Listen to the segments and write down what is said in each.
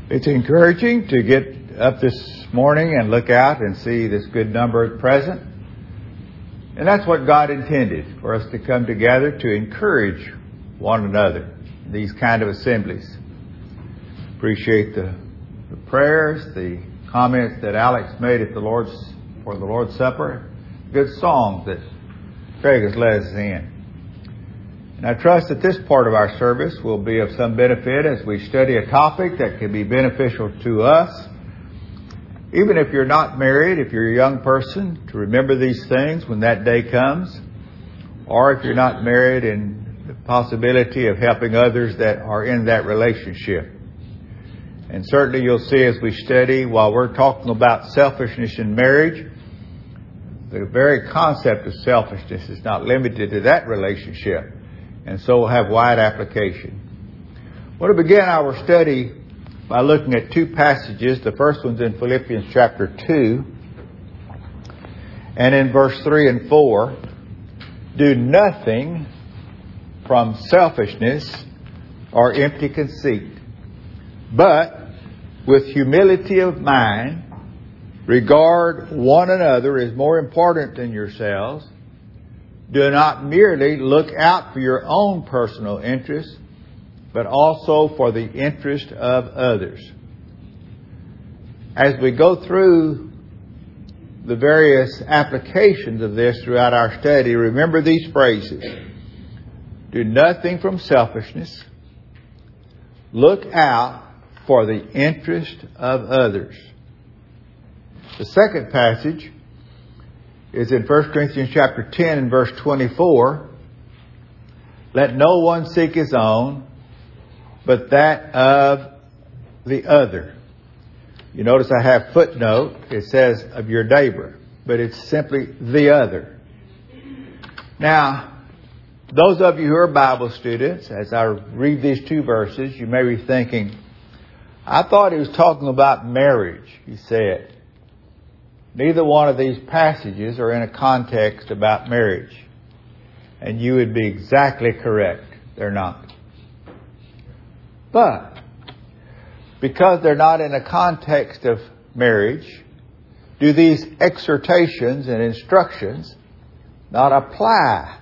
It's encouraging to get up this morning and look out and see this good number present. And that's what God intended, for us to come together to encourage one another, these kind of assemblies. Appreciate the prayers, the comments that Alex made at for the Lord's Supper. Good songs that Craig has led us in. And I trust that this part of our service will be of some benefit as we study a topic that can be beneficial to us. Even if you're not married, if you're a young person, to remember these things when that day comes. Or if you're not married, and the possibility of helping others that are in that relationship. And certainly you'll see as we study, while we're talking about selfishness in marriage, the very concept of selfishness is not limited to that relationship. And so will have wide application. I want to begin our study by looking at two passages. The first one's in Philippians chapter 2. And in verse 3 and 4, do nothing from selfishness or empty conceit, but with humility of mind, regard one another as more important than yourselves. Do not merely look out for your own personal interests, but also for the interest of others. As we go through the various applications of this throughout our study, remember these phrases. Do nothing from selfishness. Look out for the interest of others. The second passage is in 1 Corinthians chapter 10 and verse 24. Let no one seek his own, but that of the other. You notice I have footnote. It says of your neighbor, but it's simply the other. Now, those of you who are Bible students, as I read these two verses, you may be thinking, I thought he was talking about marriage, he said. Neither one of these passages are in a context about marriage. And you would be exactly correct. They're not. But, because they're not in a context of marriage, do these exhortations and instructions not apply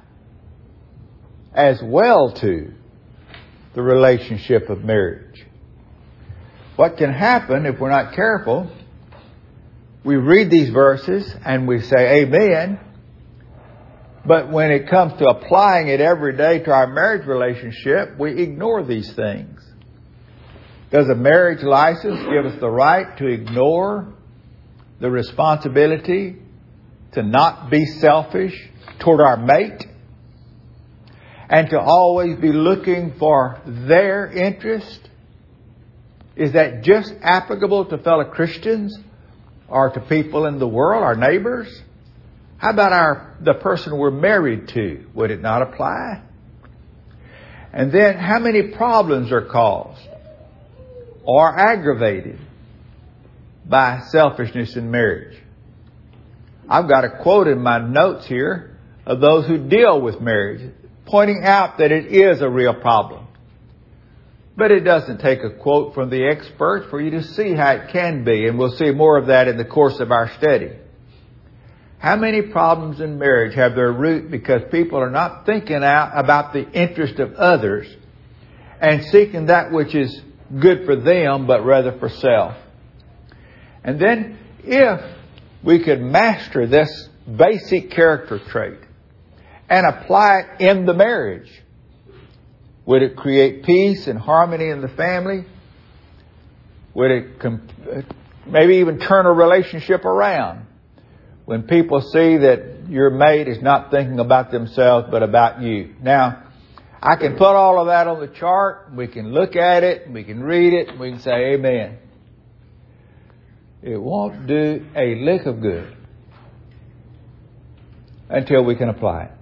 as well to the relationship of marriage? What can happen if we're not careful? We read these verses and we say amen, but when it comes to applying it every day to our marriage relationship, we ignore these things. Does a marriage license give us the right to ignore the responsibility to not be selfish toward our mate and to always be looking for their interest? Is that just applicable to fellow Christians? Or to people in the world, our neighbors? How about the person we're married to? Would it not apply? And then, how many problems are caused or aggravated by selfishness in marriage? I've got a quote in my notes here of those who deal with marriage, pointing out that it is a real problem. But it doesn't take a quote from the experts for you to see how it can be. And we'll see more of that in the course of our study. How many problems in marriage have their root because people are not thinking out about the interest of others and seeking that which is good for them, but rather for self? And then if we could master this basic character trait and apply it in the marriage, would it create peace and harmony in the family? Would it maybe even turn a relationship around when people see that your mate is not thinking about themselves but about you? Now, I can put all of that on the chart. We can look at it. We can read it. And we can say amen. It won't do a lick of good until we can apply it.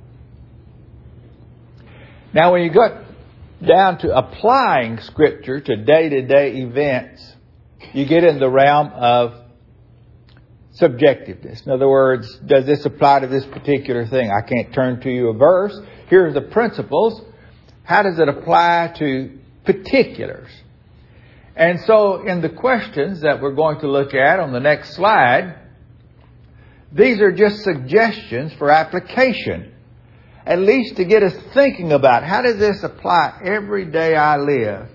Now, when you got down to applying Scripture to day-to-day events, you get in the realm of subjectiveness. In other words, does this apply to this particular thing? I can't turn to you a verse. Here are the principles. How does it apply to particulars? And so in the questions that we're going to look at on the next slide, these are just suggestions for application, at least to get us thinking about how does this apply every day I live.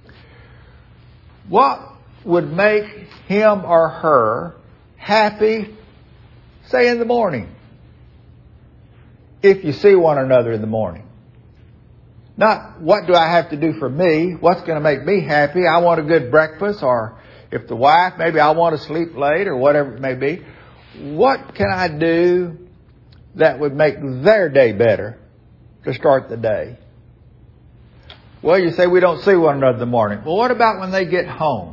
What would make him or her happy, say in the morning, if you see one another in the morning? Not what do I have to do for me, what's going to make me happy, I want a good breakfast, or if the wife, maybe I want to sleep late, or whatever it may be. What can I do that would make their day better to start the day? Well, you say we don't see one another in the morning. Well, what about when they get home?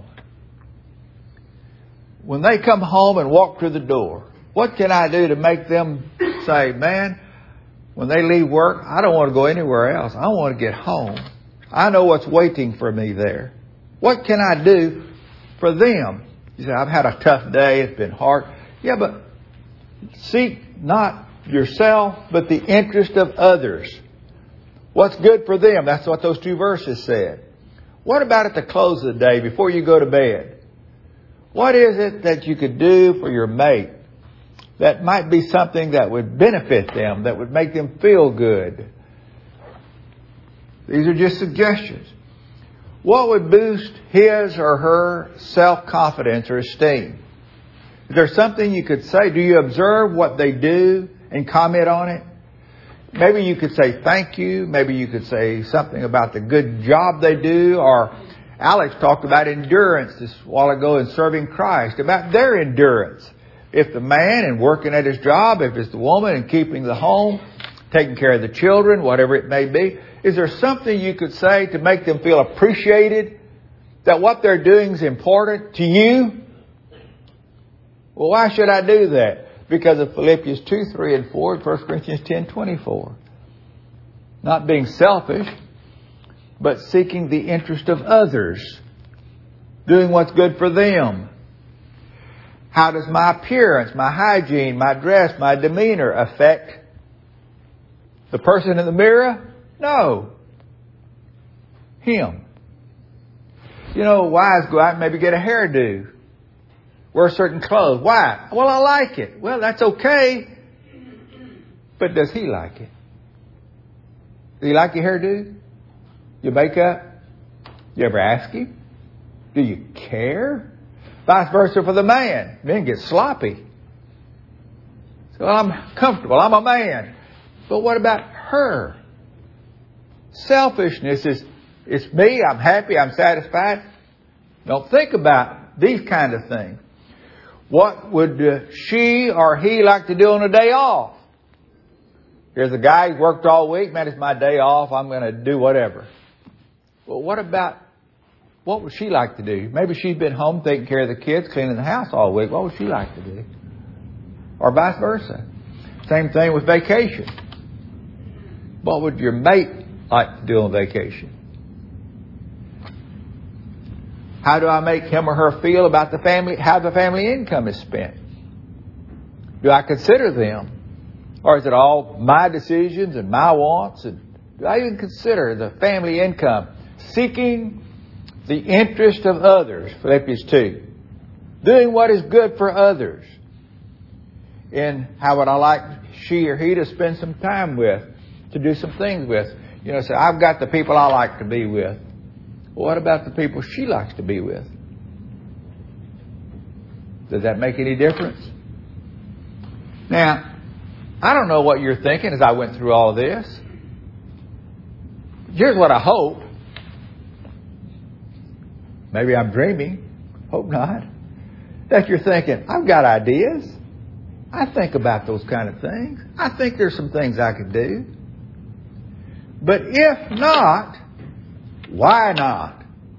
When they come home and walk through the door, what can I do to make them say, man, when they leave work, I don't want to go anywhere else. I want to get home. I know what's waiting for me there. What can I do for them? You say, I've had a tough day. It's been hard. Yeah, but seek not yourself, but the interest of others. What's good for them? That's what those two verses said. What about at the close of the day, before you go to bed? What is it that you could do for your mate that might be something that would benefit them, that would make them feel good? These are just suggestions. What would boost his or her self-confidence or esteem? Is there something you could say? Do you observe what they do and comment on it? Maybe you could say thank you. Maybe you could say something about the good job they do. Or Alex talked about endurance this while ago in serving Christ, about their endurance. If the man in working at his job, if it's the woman in keeping the home, taking care of the children, whatever it may be, is there something you could say to make them feel appreciated, that what they're doing is important to you? Well, why should I do that? Because of Philippians 2, 3, and 4, 1 Corinthians 10, 24. Not being selfish, but seeking the interest of others. Doing what's good for them. How does my appearance, my hygiene, my dress, my demeanor affect the person in the mirror? No. Him. You know, wives go out and maybe get a hairdo. Wear certain clothes. Why? Well, I like it. Well, that's okay. But does he like it? Do you like your hairdo? Your makeup? You ever ask him? Do you care? Vice versa for the man. Men get sloppy. So I'm comfortable. I'm a man. But what about her? Selfishness is, it's me. I'm happy. I'm satisfied. Don't think about these kind of things. What would she or he like to do on a day off? Here's a guy who worked all week. Man, it's my day off. I'm going to do whatever. Well, what would she like to do? Maybe she's been home taking care of the kids, cleaning the house all week. What would she like to do? Or vice versa. Same thing with vacation. What would your mate like to do on vacation? How do I make him or her feel about the family, how the family income is spent? Do I consider them? Or is it all my decisions and my wants? And do I even consider the family income? Seeking the interest of others, Philippians 2. Doing what is good for others. And how would I like she or he to spend some time with, to do some things with? You know, say, I've got the people I like to be with. Well, what about the people she likes to be with? Does that make any difference? Now, I don't know what you're thinking as I went through all this. Here's what I hope. Maybe I'm dreaming. Hope not. That you're thinking, I've got ideas. I think about those kind of things. I think there's some things I could do. But if not, why not?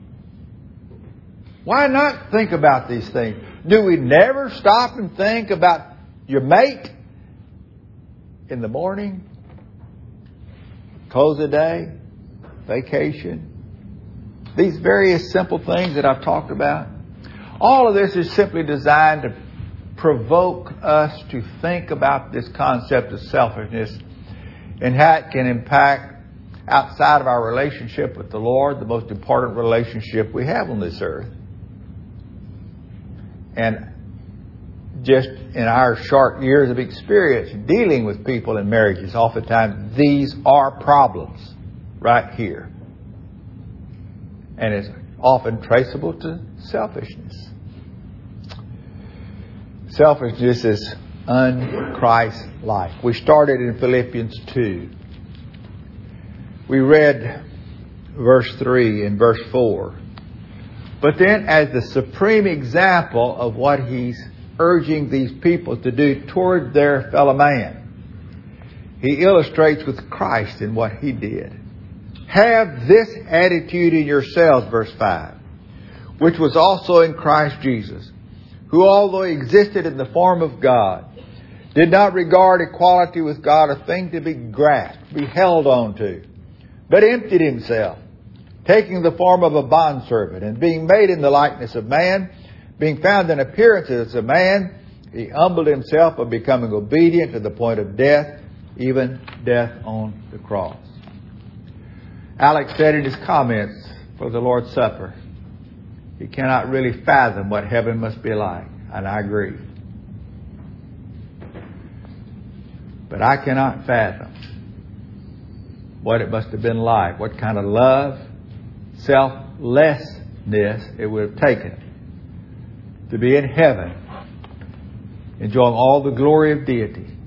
Why not think about these things? Do we never stop and think about your mate in the morning, close of the day, vacation? These various simple things that I've talked about. All of this is simply designed to provoke us to think about this concept of selfishness and how it can impact outside of our relationship with the Lord, the most important relationship we have on this earth. And just in our short years of experience dealing with people in marriages, oftentimes these are problems right here. And it's often traceable to selfishness. Selfishness is un-Christ-like. We started in Philippians 2. We read verse 3 and verse 4. But then as the supreme example of what he's urging these people to do toward their fellow man, he illustrates with Christ in what he did. Have this attitude in yourselves, verse 5, which was also in Christ Jesus, who although he existed in the form of God, did not regard equality with God a thing to be grasped, be held on to, but emptied himself, taking the form of a bondservant, and being made in the likeness of man, being found in appearance as a man, he humbled himself by becoming obedient to the point of death, even death on the cross. Alex said in his comments for the Lord's Supper, he cannot really fathom what heaven must be like. And I agree. But I cannot fathom what it must have been like, what kind of love, selflessness it would have taken to be in heaven, enjoying all the glory of deity,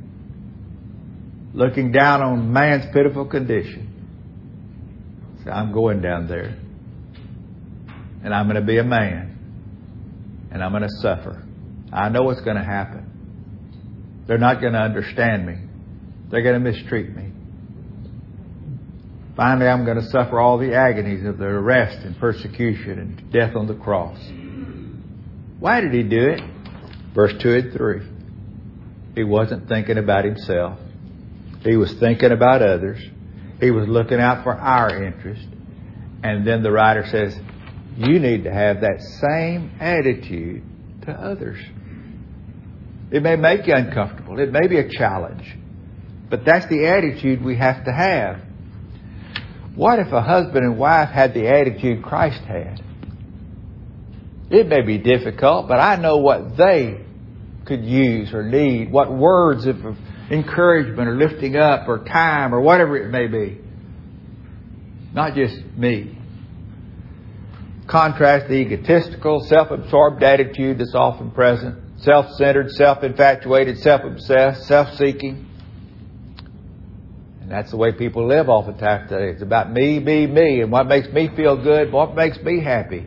looking down on man's pitiful condition. So I'm going down there, and I'm going to be a man, and I'm going to suffer. I know what's going to happen. They're not going to understand me. They're going to mistreat me. Finally, I'm going to suffer all the agonies of the arrest and persecution and death on the cross. Why did he do it? Verse 2 and 3. He wasn't thinking about himself. He was thinking about others. He was looking out for our interest. And then the writer says, you need to have that same attitude to others. It may make you uncomfortable. It may be a challenge. But that's the attitude we have to have. What if a husband and wife had the attitude Christ had? It may be difficult, but I know what they could use or need, what words of encouragement or lifting up or time or whatever it may be. Not just me. Contrast the egotistical, self-absorbed attitude that's often present, self-centered, self-infatuated, self-obsessed, self-seeking. And that's the way people live oftentimes today. It's about me, me, me, and what makes me feel good, what makes me happy.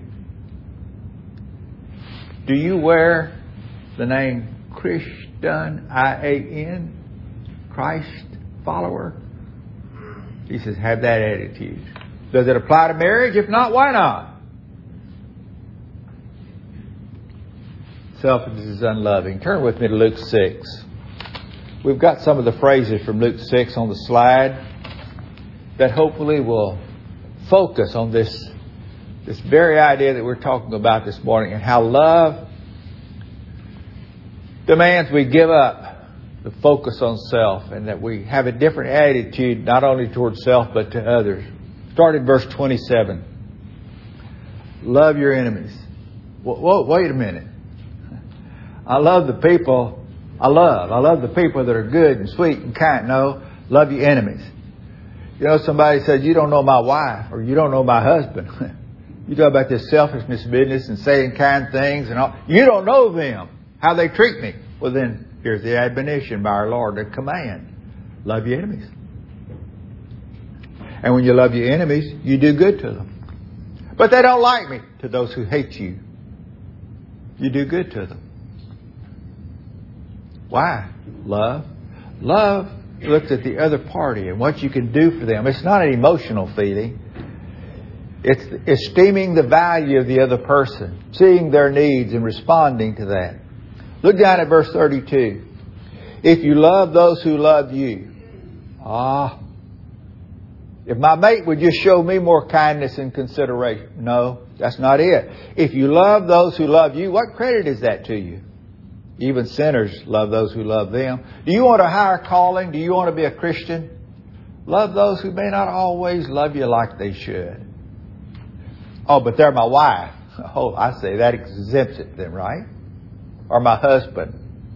Do you wear the name Christian, I-A-N, Christ follower? He says, have that attitude. Does it apply to marriage? If not, why not? Selfishness is unloving. Turn with me to Luke 6. We've got some of the phrases from Luke 6 on the slide that hopefully will focus on this very idea that we're talking about this morning, and how love demands we give up the focus on self, and that we have a different attitude not only towards self but to others. Start in verse 27. Love your enemies. Wait a minute. I love the people I love the people that are good and sweet and kind. No, love your enemies. You know, somebody says, you don't know my wife, or you don't know my husband. You talk about this selfishness business and saying kind things and all. You don't know them, how they treat me. Well, then here's the admonition by our Lord, the command. Love your enemies. And when you love your enemies, you do good to them. But they don't like me. To those who hate you, you do good to them. Why? Love. Love looks at the other party and what you can do for them. It's not an emotional feeling. It's esteeming the value of the other person, seeing their needs and responding to that. Look down at verse 32. If you love those who love you. If my mate would just show me more kindness and consideration. No, that's not it. If you love those who love you, what credit is that to you? Even sinners love those who love them. Do you want a higher calling? Do you want to be a Christian? Love those who may not always love you like they should. Oh, but they're my wife. Oh, I say that exempts it then, right? Or my husband.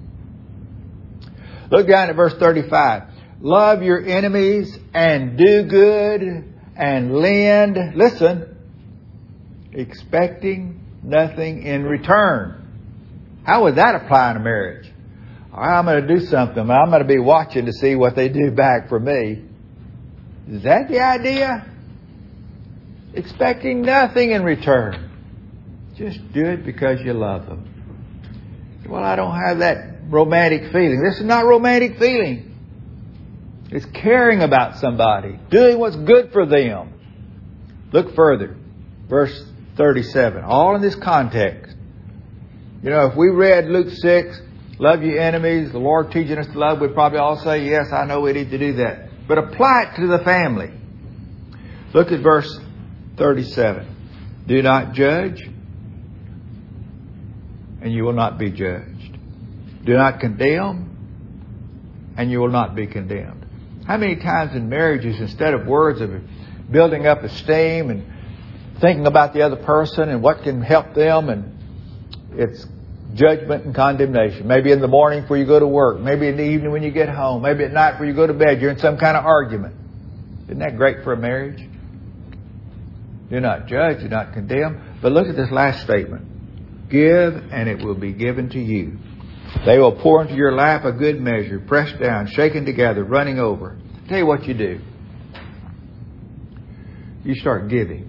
Look down at verse 35. Love your enemies and do good and lend. Listen. Expecting nothing in return. How would that apply in a marriage? All right, I'm going to do something. I'm going to be watching to see what they do back for me. Is that the idea? Expecting nothing in return. Just do it because you love them. Well, I don't have that romantic feeling. This is not romantic feeling. It's caring about somebody. Doing what's good for them. Look further. Verse 37. All in this context. You know, if we read Luke 6, love your enemies, the Lord teaching us to love, we'd probably all say, yes, I know we need to do that. But apply it to the family. Look at verse 37. Do not judge, and you will not be judged. Do not condemn, and you will not be condemned. How many times in marriages, instead of words of building up esteem and thinking about the other person and what can help them, and it's judgment and condemnation. Maybe in the morning before you go to work. Maybe in the evening when you get home. Maybe at night before you go to bed. You're in some kind of argument. Isn't that great for a marriage? Do not judge, do not condemn. But look at this last statement. Give, and it will be given to you. They will pour into your lap a good measure, pressed down, shaken together, running over. I'll tell you what you do. You start giving.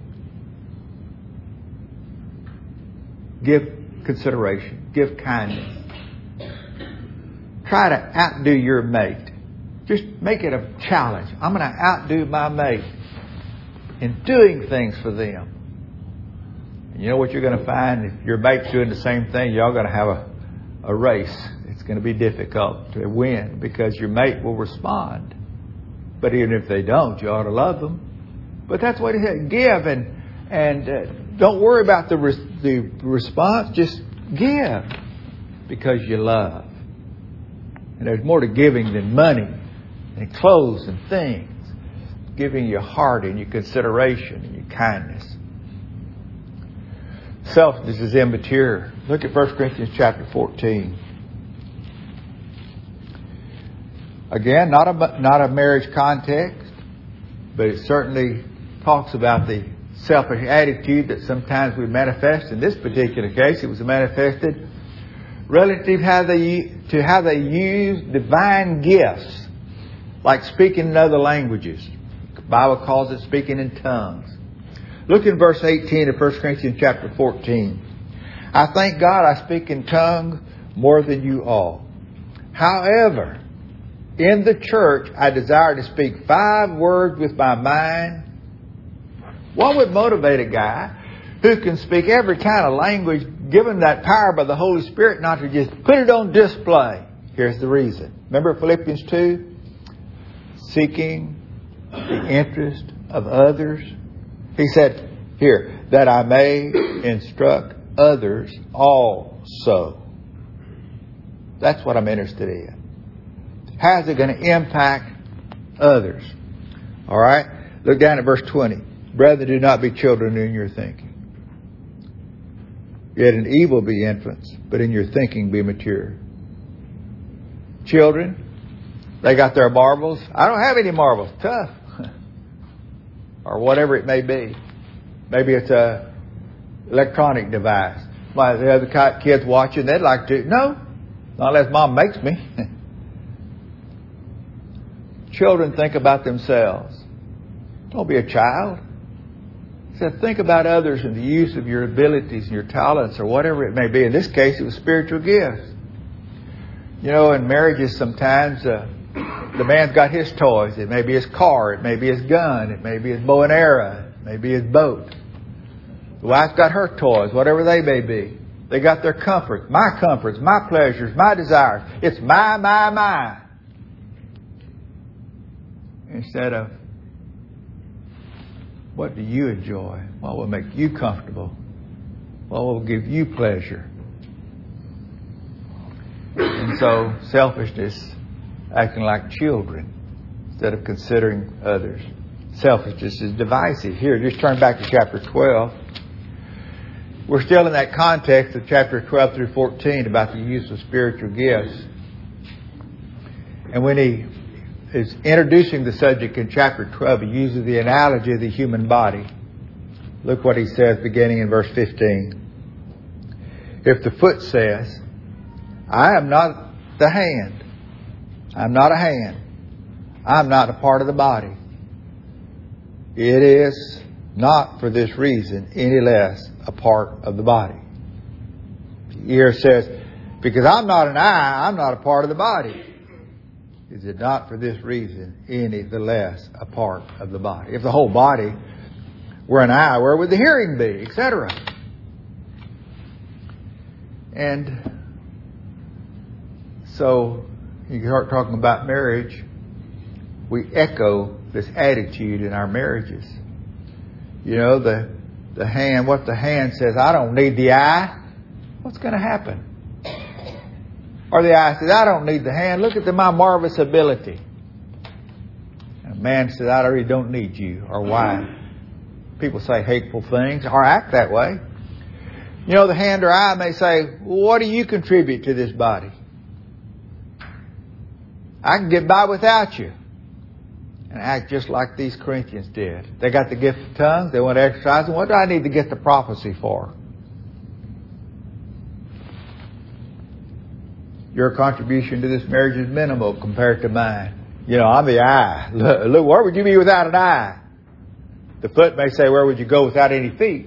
Give consideration. Give kindness. Try to outdo your mate. Just make it a challenge. I'm going to outdo my mate in doing things for them. And you know what you're going to find? If your mate's doing the same thing, you're all going to have a race. It's going to be difficult to win because your mate will respond. But even if they don't, you ought to love them. But that's what it is. Give and don't worry about the response. Just give because you love. And there's more to giving than money and clothes and things. Giving your heart and your consideration and your kindness. Selfishness is immature. Look at 1 Corinthians chapter 14. Again, not a marriage context, but it certainly talks about the selfish attitude that sometimes we manifest. In this particular case, it was manifested relative to how they use divine gifts, like speaking in other languages. The Bible calls it speaking in tongues. Look in verse 18 of 1 Corinthians chapter 14. I thank God I speak in tongues more than you all. However, in the church I desire to speak 5 words with my mind. What would motivate a guy who can speak every kind of language, given that power by the Holy Spirit, not to just put it on display? Here's the reason. Remember Philippians 2? Seeking the interest of others. He said here, that I may instruct others also. That's what I'm interested in. How's it going to impact others? All right. Look down at verse 20. Brethren, do not be children in your thinking. Yet in evil be infants, but in your thinking be mature. Children, they got their marbles. I don't have any marbles. Tough. Or whatever it may be. Maybe it's a electronic device. My the other kids watching, they'd like to. No, not unless mom makes me. Children think about themselves. Don't be a child. He said, think about others and the use of your abilities and your talents or whatever it may be. In this case, it was spiritual gifts. You know, in marriages sometimes the man's got his toys. It may be his car. It may be his gun. It may be his bow and arrow. It may be his boat. The wife's got her toys, whatever they may be. They got their comforts, my pleasures, my desires. It's my. Instead of, what do you enjoy? What will make you comfortable? What will give you pleasure? And so selfishness, acting like children, instead of considering others. Selfishness is divisive. Here, just turn back to chapter 12. We're still in that context of chapter 12 through 14 about the use of spiritual gifts. And when he is introducing the subject in chapter 12, he uses the analogy of the human body. Look what he says beginning in verse 15. If the foot says, I am not the hand, I'm not a hand, I'm not a part of the body, it is not for this reason any less a part of the body. The ear says, because I'm not an eye, I'm not a part of the body. Is it not for this reason any the less a part of the body? If the whole body were an eye, where would the hearing be, etc.? And so you start talking about marriage, we echo this attitude in our marriages. You know, the hand, what the hand says, I don't need the eye. What's going to happen? Or the eye says, I don't need the hand. Look at my marvelous ability. And a man says, I really don't need you. Or why? People say hateful things or act that way. You know, the hand or eye may say, what do you contribute to this body? I can get by without you. And act just like these Corinthians did. They got the gift of tongues. They want to exercise it. What do I need to get the prophecy for? Your contribution to this marriage is minimal compared to mine. You know, I'm the eye. Look, where would you be without an eye? The foot may say, where would you go without any feet?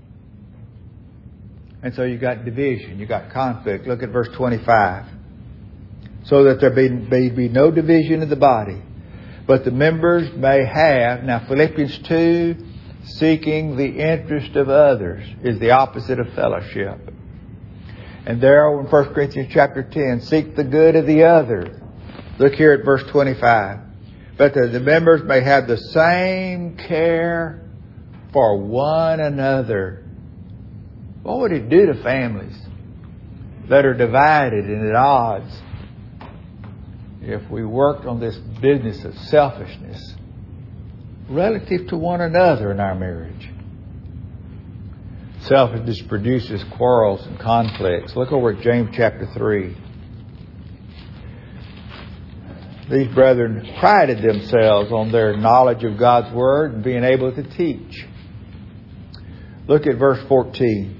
And so you got division. You got conflict. Look at verse 25. So that there be no division in the body, but the members may have. Now Philippians 2, seeking the interest of others is the opposite of fellowship. And there in 1 Corinthians chapter 10, seek the good of the other. Look here at verse 25. But the members may have the same care for one another. What would it do to families that are divided and at odds if we worked on this business of selfishness relative to one another in our marriage? Selfishness produces quarrels and conflicts. Look over at James chapter 3. These brethren prided themselves on their knowledge of God's Word and being able to teach. Look at verse 14.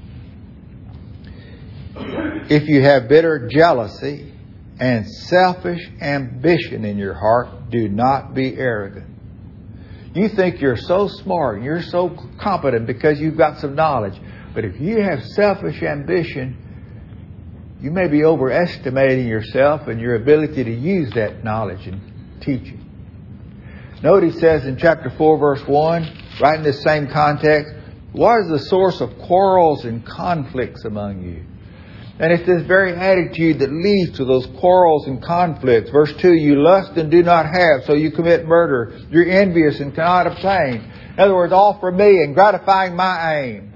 If you have bitter jealousy and selfish ambition in your heart, do not be arrogant. You think you're so smart, you're so competent because you've got some knowledge. But if you have selfish ambition, you may be overestimating yourself and your ability to use that knowledge and teaching. Note he says in chapter 4, verse 1, right in this same context, what is the source of quarrels and conflicts among you? And it's this very attitude that leads to those quarrels and conflicts. Verse 2, you lust and do not have, so you commit murder. You're envious and cannot obtain. In other words, all for me and gratifying my aim.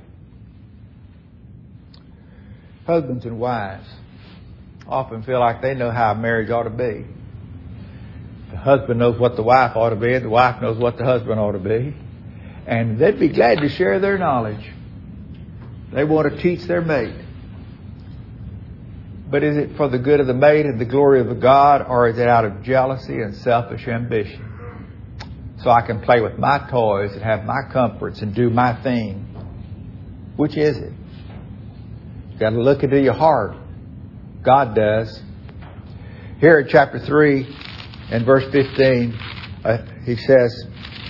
Husbands and wives often feel like they know how a marriage ought to be. The husband knows what the wife ought to be, and the wife knows what the husband ought to be. And they'd be glad to share their knowledge. They want to teach their mate. But is it for the good of the mate and the glory of the God, or is it out of jealousy and selfish ambition? So I can play with my toys and have my comforts and do my thing. Which is it? You've got to look into your heart. God does. Here in chapter 3 and verse 15, he says,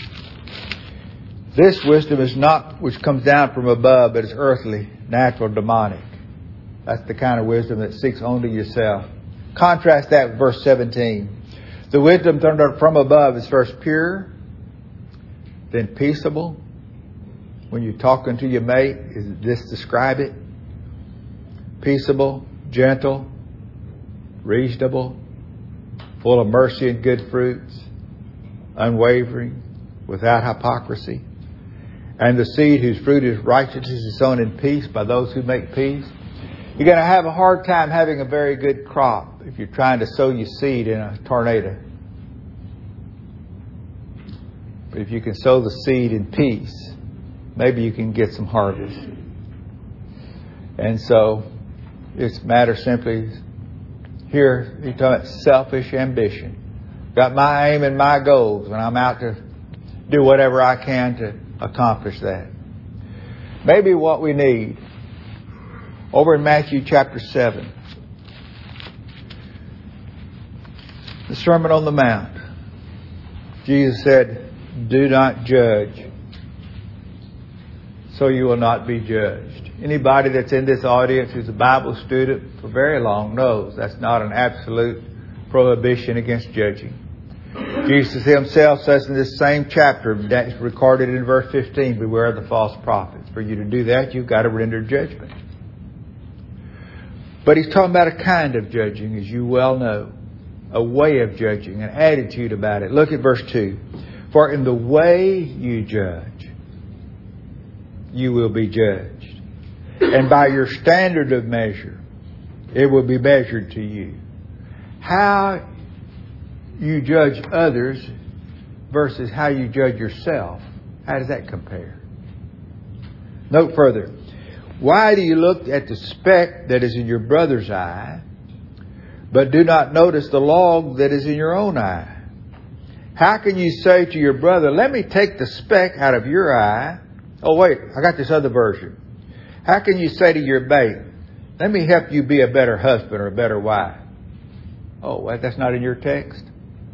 this wisdom is not which comes down from above, but is earthly, natural, demonic. That's the kind of wisdom that seeks only yourself. Contrast that with verse 17. The wisdom from above is first pure, then peaceable. When you're talking to your mate, is this describe it? Peaceable, gentle, reasonable, full of mercy and good fruits, unwavering, without hypocrisy. And the seed whose fruit is righteousness is sown in peace by those who make peace. You're going to have a hard time having a very good crop if you're trying to sow your seed in a tornado. But if you can sow the seed in peace, maybe you can get some harvest. And so it's a matter simply, here you're talking about selfish ambition. Got my aim and my goals, and I'm out to do whatever I can to accomplish that. Maybe what we need, over in Matthew chapter 7, the Sermon on the Mount, Jesus said, do not judge, so you will not be judged. Anybody that's in this audience who's a Bible student for very long knows that's not an absolute prohibition against judging. Jesus himself says in this same chapter, that's recorded in verse 15, beware of the false prophets. For you to do that, you've got to render judgment. But he's talking about a kind of judging, as you well know. A way of judging, an attitude about it. Look at verse 2. For in the way you judge, you will be judged. And by your standard of measure, it will be measured to you. How you judge others versus how you judge yourself, how does that compare? Note further. Why do you look at the speck that is in your brother's eye, but do not notice the log that is in your own eye? How can you say to your brother, let me take the speck out of your eye? Oh, wait, I got this other version. How can you say to your mate, let me help you be a better husband or a better wife? Oh, wait, that's not in your text?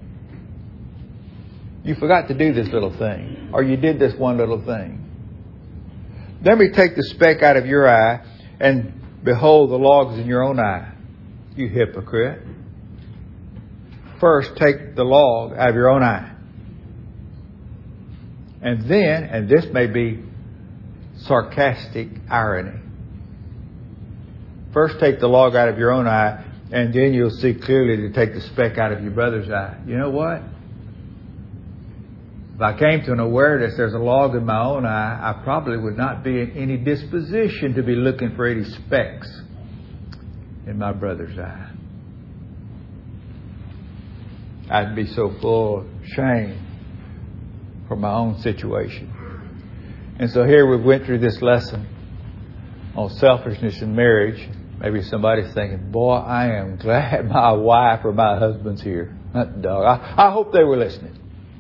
You forgot to do this little thing, or you did this one little thing. Let me take the speck out of your eye, and behold, the log's in your own eye. You hypocrite. First, take the log out of your own eye. And then, and this may be sarcastic irony, first take the log out of your own eye, and then you'll see clearly to take the speck out of your brother's eye. You know what? If I came to an awareness there's a log in my own eye, I probably would not be in any disposition to be looking for any specks in my brother's eye. I'd be so full of shame for my own situation. And so here we went through this lesson on selfishness in marriage. Maybe somebody's thinking, boy, I am glad my wife or my husband's here. Dog. I hope they were listening.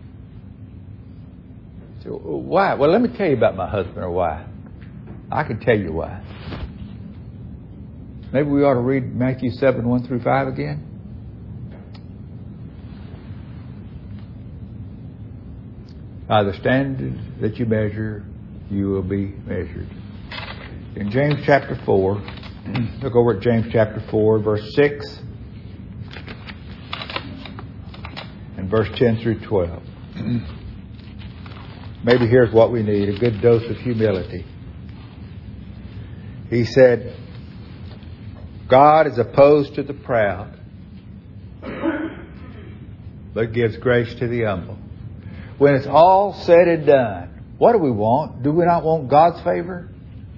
So, why? Well, let me tell you about my husband or wife. I can tell you why. Maybe we ought to read Matthew 7, 1 through 5 again. By the standard that you measure, you will be measured. In James chapter 4, look over at James chapter 4, verse 6 and verse 10 through 12. Maybe here's what we need, a good dose of humility. He said, God is opposed to the proud, but gives grace to the humble. When it's all said and done, what do we want? Do we not want God's favor?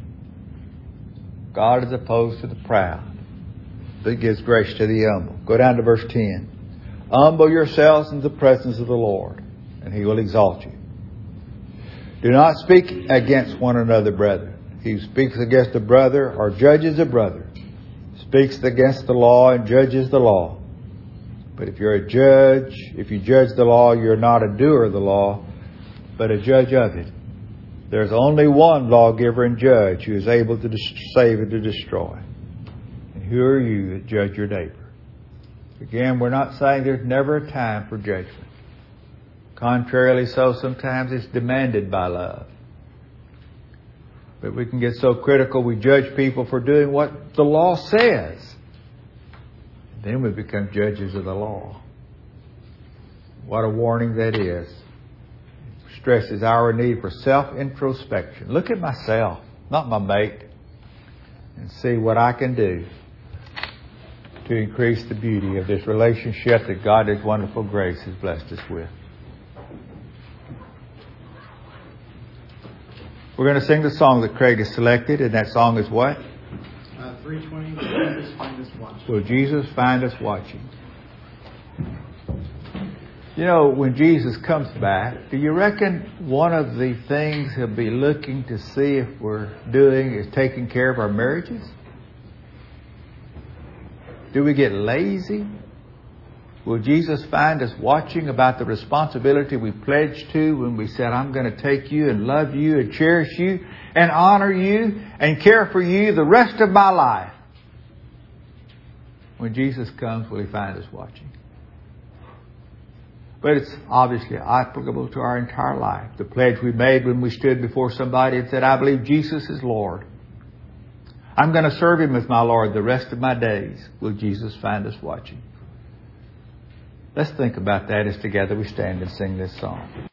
God is opposed to the proud, but gives grace to the humble. Go down to verse 10. Humble yourselves in the presence of the Lord, and He will exalt you. Do not speak against one another, brethren. He who speaks against a brother or judges a brother speaks against the law and judges the law. But if you're a judge, if you judge the law, you're not a doer of the law, but a judge of it. There's only one lawgiver and judge who is able to save and to destroy. And who are you that judge your neighbor? Again, we're not saying there's never a time for judgment. Contrarily so, sometimes it's demanded by love. But we can get so critical we judge people for doing what the law says. Then we become judges of the law. What a warning that is. It stresses our need for self-introspection. Look at myself, not my mate, and see what I can do to increase the beauty of this relationship that God, His wonderful grace, has blessed us with. We're going to sing the song that Craig has selected, and that song is what? 320, Jesus find us watching. Will Jesus find us watching? You know, when Jesus comes back, do you reckon one of the things He'll be looking to see if we're doing is taking care of our marriages? Do we get lazy? Will Jesus find us watching about the responsibility we pledged to when we said, I'm going to take you and love you and cherish you and honor you and care for you the rest of my life? When Jesus comes, will He find us watching? But it's obviously applicable to our entire life. The pledge we made when we stood before somebody and said, I believe Jesus is Lord. I'm going to serve Him as my Lord the rest of my days. Will Jesus find us watching? Let's think about that as together we stand and sing this song.